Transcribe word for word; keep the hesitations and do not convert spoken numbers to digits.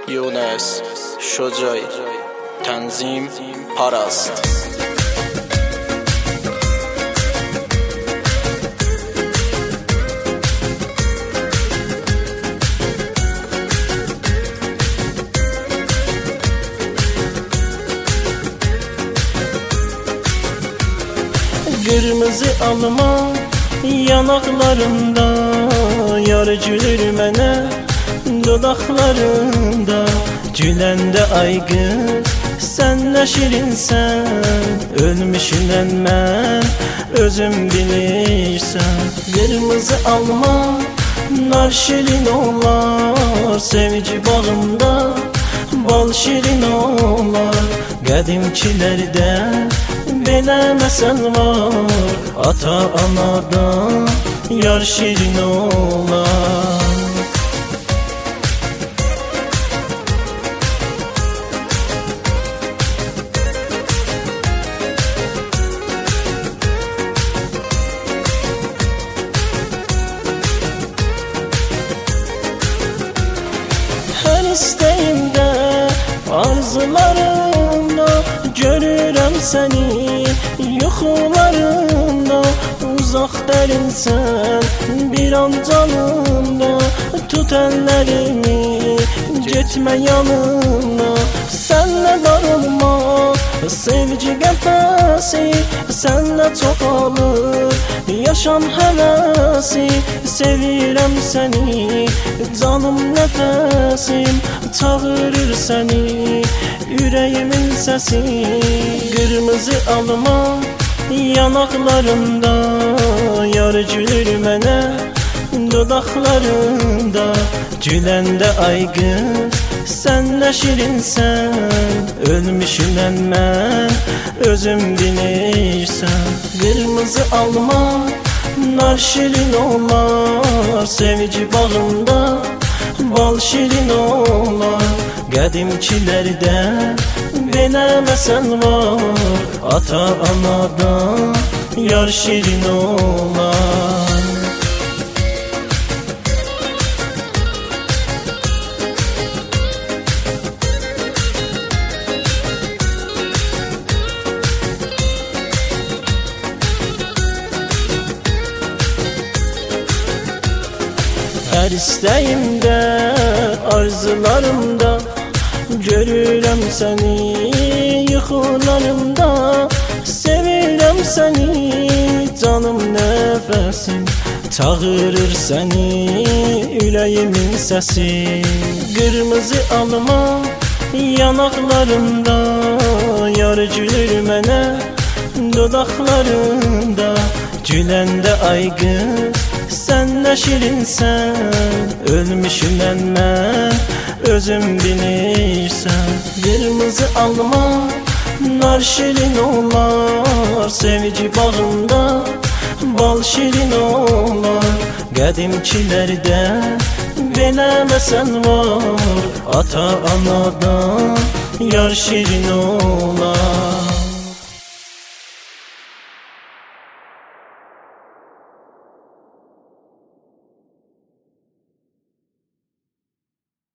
یونس شجاعی تنظیم پرست. Qırmızı alma yanaqlarında, yar gülür mənə dodaqlarında. Güləndə ay qız, sən nə şirinsən, ölmüşünən mən özüm bilirsən. Qırmızı alma nar şirin olar, sevgi bağında bal şirin olar. Qədimkilərdə belə məsəl var, ata-anadan yar şirin olar. Hər istəyimdə, arzularımda görürəm səni, yuxularımda. Uzaq dərinsən bir an canımda, tut əllərimi, getmə yanımda. Sənlə darılmaq, sevgi qəfəsi, sənlə çoxalır yaşam həvəsi. Sevirəm səni, canım nəfəsim, çağırır səni ürəyimin səsi. Qırmızı alma yanaqlarında, yar gülür mənə dodaqlarında. Güləndə ay qız, sən nə şirinsən, ölmüşünən mən özüm bilirsən. Qırmızı alma nar şirin olar, sevgi bağında bal şirin olar. Qədimkilərdə belə məsəl var, ata-anadan yar şirin olar. Hər istəyimdə, arzularımda görürəm səni, yuxularımda. Sevirəm səni, canım nəfəsim, çağırır səni ürəyimin səsi. Qırmızı alma yanaqlarımda, yar gülür mənə dodaqlarında. Güləndə ay qız, sən nə şirinsən, ölmüşünən mən özüm bilirsən. Qırmızı alma nar şirin olar, sevgi bağında bal şirin olar. Qədimkilərdə belə məsəl var, ata-anadan yar şirin olar.